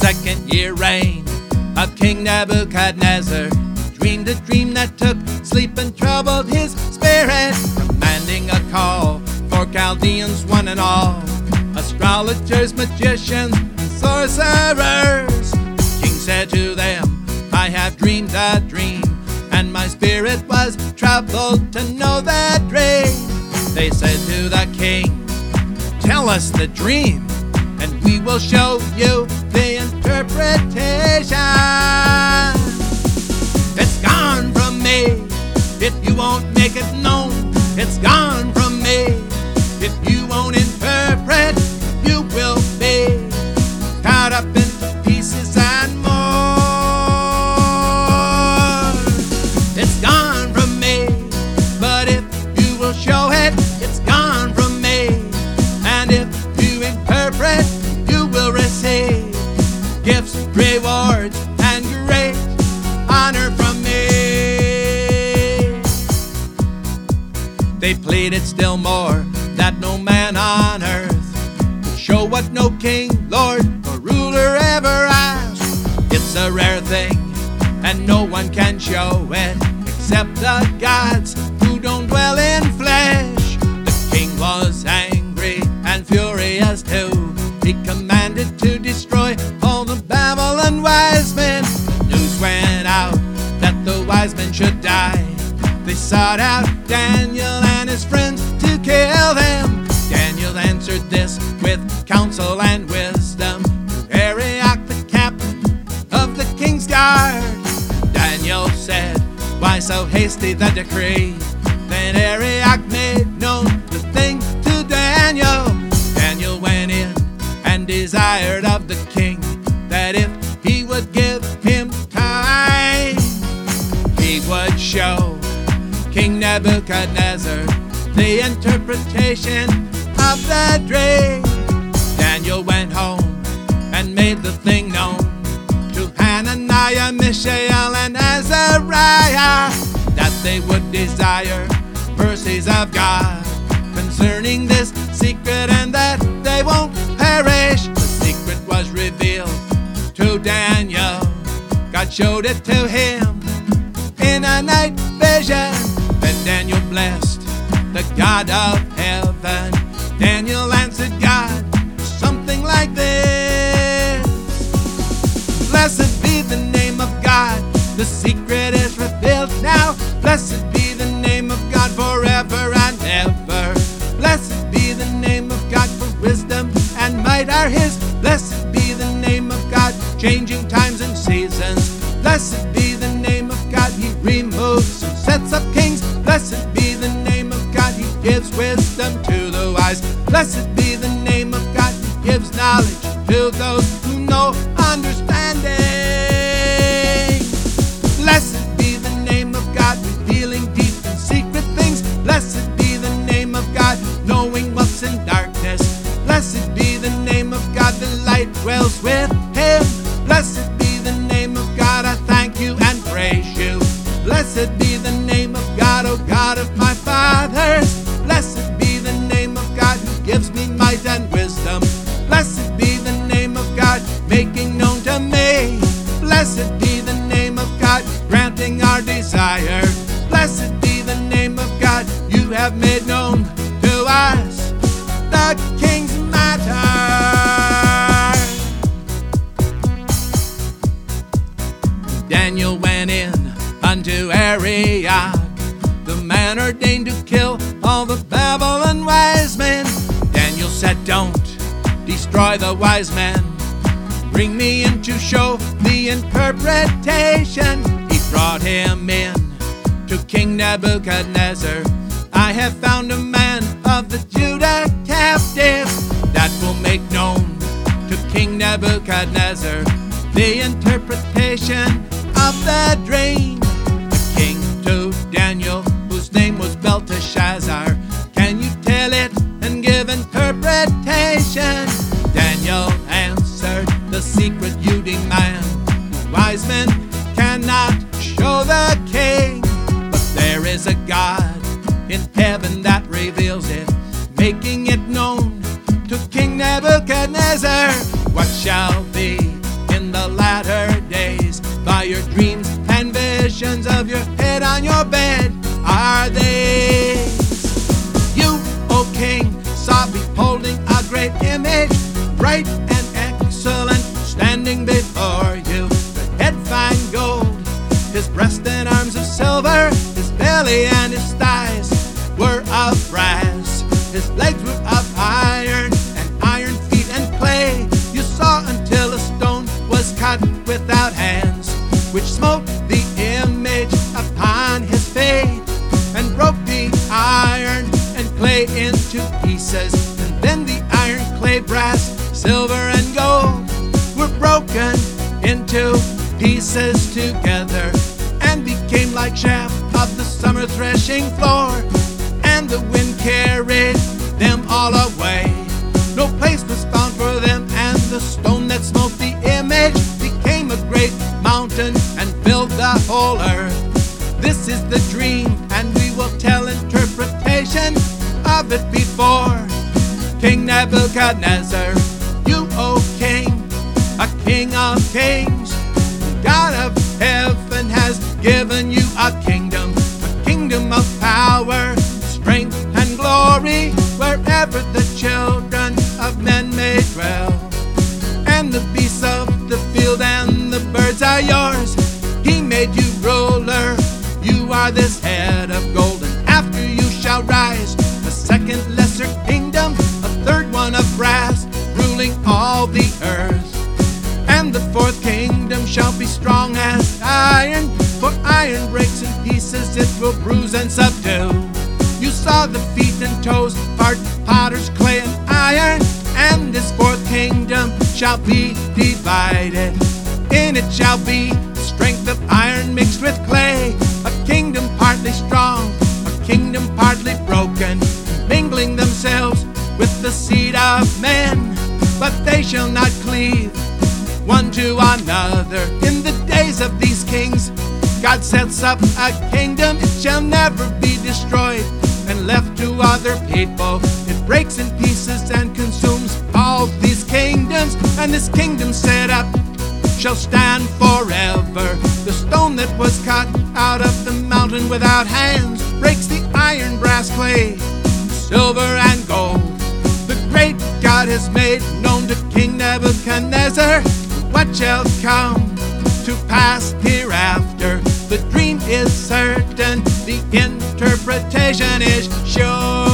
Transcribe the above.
second year reign of King Nebuchadnezzar. He dreamed a dream that took sleep and troubled his spirit, commanding a call for Chaldeans one and all, astrologers, magicians, and sorcerers. The king said to them, I have dreamed a dream, and my spirit was troubled to know that dream. They said to the king, tell us the dream, and we will show you the interpretation. It's gone from me if you won't make it known. It's gone from me if you won't interpret. You will be cut up into pieces and more. It's gone from me, but if you will show it, it's gone from me. And if you interpret, you will receive gifts, rewards, and great honor from me. They pleaded still more that no man on earth could show what no king, lord, or ruler ever asked. It's a rare thing, and no one can show it except the gods who don't dwell in flesh. The king was angry and furious too. He commanded to destroy all the Babylon wise men. News went out that the wise men should die. They sought out Daniel and his friends to kill them. Daniel answered this with counsel and wisdom to Arioch, the captain of the king's guard. Daniel said, why so hasty the decree? Then Arioch made known the thing to Daniel. Daniel went in and desired of the king that if he would give him time, he would show King Nebuchadnezzar the interpretation of the dream. Daniel went home and made the thing known to Hananiah, Mishael, and Azariah, that they would desire mercies of God concerning this secret, and that they won't perish. The secret was revealed to Daniel. God showed it to him in a night vision. Then Daniel blessed the God of heaven. Daniel answered God something like this: blessed be the name of God, the secret is revealed now. Blessed be the name of God forever and ever. Blessed be the name of God, for wisdom and might are his. Blessed be the name of God, changing times and seasons. Blessed be the name of God, he removes and sets up kings. Blessed be the name of God, he gives wisdom to the wise. Blessed be the name of God, he gives knowledge to those who know understanding. Blessed be the name of God, revealing deep and secret things. Blessed be the name of God, knowing what's in darkness. Blessed be the name of God, the light dwells with him. Blessed be the name of God, I thank you and praise you. Blessed be the name of God, O God of my fathers. Blessed be the name of God, who gives me might and wisdom. Blessed be the name of God, making known to me. Blessed be the name of God, granting our desire. Blessed be the name of God, you have made known to us the king's matter. Daniel went in unto Arioch, the man ordained to kill all the Babylon wise men. Daniel said, don't destroy the wise men. Bring me in to show the interpretation. He brought him in to King Nebuchadnezzar. I have found a man of the Judah captives that will make known to King Nebuchadnezzar the interpretation of the dream. The king to Daniel, whose name was Belteshazzar, can you tell it and give interpretation? Daniel answered, the secret you demand, wise men cannot show the king, but there is a God in heaven that reveals it, making it known to King Nebuchadnezzar. What shall be in impressions of your head on your bed are these. You, O king, saw beholding a great image, bright and excellent, standing before you. The head fine gold, his breast and arms of silver, his belly and his thighs were of brass. His legs were of iron, and iron feet and clay. You saw until a stone was cut without hands, which smote the image upon his face, and broke the iron and clay into pieces. And then the iron, clay, brass, silver, and gold were broken into pieces together, and became like chaff of the summer threshing floor, and the wind carried them all away. No place was found for them, and the stone that smote the image became a great mountain and filled the whole earth. This is the dream, and we will tell interpretation of it before King Nebuchadnezzar. You, O king, a king of kings, God of heaven has given you a kingdom of power, strength, and glory, wherever the children of men may dwell. And the beasts of the field and the birds are yours. He made you ruler. You are this head of gold, and after you shall rise a second lesser kingdom, a third one of brass, ruling all the earth. And the fourth kingdom shall be strong as iron, for iron breaks in pieces, it will bruise and subdue. You saw the feet and toes, part potter's clay and iron, and this fourth kingdom shall be divided. In it shall be strength of iron mixed with clay, a kingdom partly strong, a kingdom partly broken, mingling themselves with the seed of men, but they shall not cleave one to another. In the days of these kings, God sets up a kingdom, it shall never be destroyed and left to other people. It breaks in pieces and consumes all these kingdoms, and this kingdom set up shall stand forever. The stone that was cut out of the mountain without hands breaks the iron, brass, clay, silver, and gold. The great God has made known to King Nebuchadnezzar what shall come to pass hereafter. The dream is certain, the interpretation is sure.